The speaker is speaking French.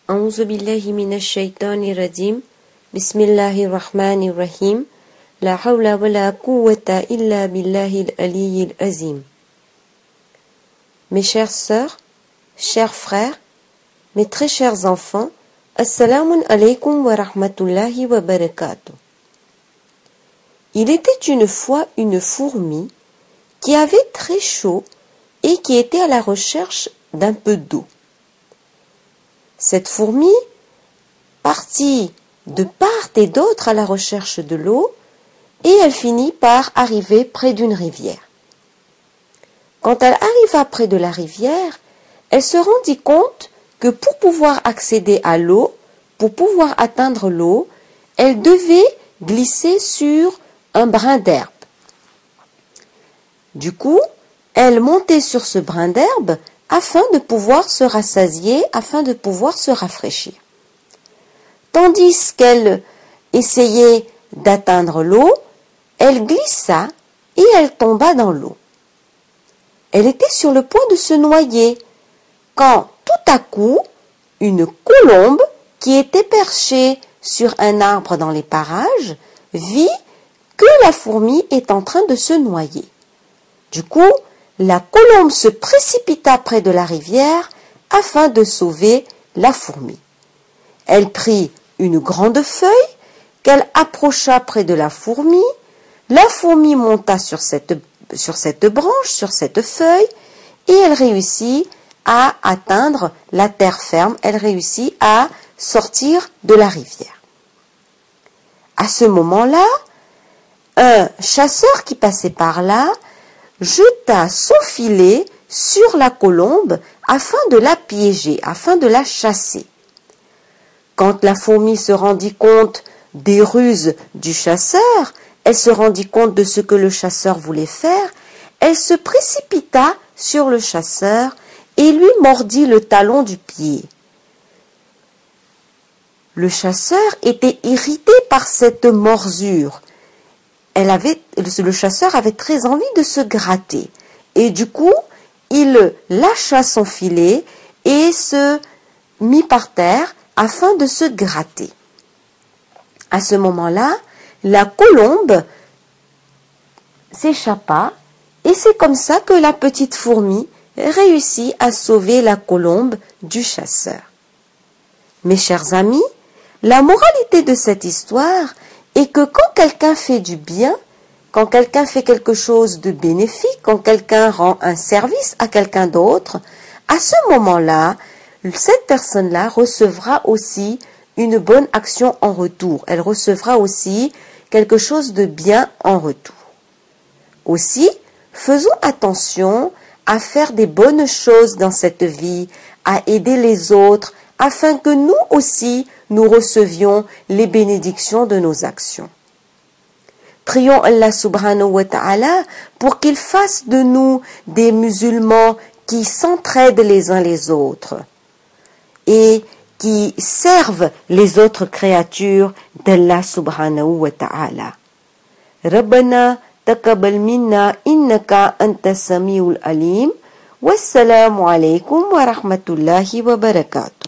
أعوذ بالله من الشيطان الرجيم بسم الله الرحمن الرحيم لا حول ولا قوة إلا بالله العلي العظيم. Mes chères sœurs, chers frères, mes très chers enfants, Assalamu alaikum wa rahmatullahi wa barakatuh. Il était une fois une fourmi qui avait très chaud et qui était à la recherche d'un peu d'eau. Cette fourmi partit de part et d'autre à la recherche de l'eau et elle finit par arriver près d'une rivière. Quand elle arriva près de la rivière, elle se rendit compte que pour pouvoir accéder à l'eau, pour pouvoir atteindre l'eau, elle devait glisser sur un brin d'herbe. Du coup, elle montait sur ce brin d'herbe afin de pouvoir se rassasier, afin de pouvoir se rafraîchir. Tandis qu'elle essayait d'atteindre l'eau, elle glissa et elle tomba dans l'eau. Elle était sur le point de se noyer quand, tout à coup, une colombe qui était perchée sur un arbre dans les parages vit que la fourmi est en train de se noyer. Du coup, la colombe se précipita près de la rivière afin de sauver la fourmi. Elle prit une grande feuille qu'elle approcha près de la fourmi. La fourmi monta sur cette branche, sur cette feuille, et elle réussit à atteindre la terre ferme. Elle réussit à sortir de la rivière. À ce moment-là, un chasseur qui passait par là jeta son filet sur la colombe afin de la piéger, afin de la chasser. Quand la fourmi se rendit compte des ruses du chasseur, elle se rendit compte de ce que le chasseur voulait faire, elle se précipita sur le chasseur et lui mordit le talon du pied. Le chasseur était irrité par cette morsure. Le chasseur avait très envie de se gratter. Et du coup, il lâcha son filet et se mit par terre afin de se gratter. À ce moment-là, la colombe s'échappa et c'est comme ça que la petite fourmi réussit à sauver la colombe du chasseur. Mes chers amis, la moralité de cette histoire est que quand quelqu'un fait du bien, quand quelqu'un fait quelque chose de bénéfique, quand quelqu'un rend un service à quelqu'un d'autre, à ce moment-là, cette personne-là recevra aussi une bonne action en retour. Elle recevra aussi quelque chose de bien en retour. Aussi, faisons attention à faire des bonnes choses dans cette vie, à aider les autres, afin que nous aussi, nous recevions les bénédictions de nos actions. Prions Allah subhanahu wa ta'ala pour qu'il fasse de nous des musulmans qui s'entraident les uns les autres et qui servent les autres créatures d'Allah subhanahu wa ta'ala. Rabbana taqabbal minna innaka anta samiul alim. Wassalamu alaykum wa rahmatullahi wa barakatuh.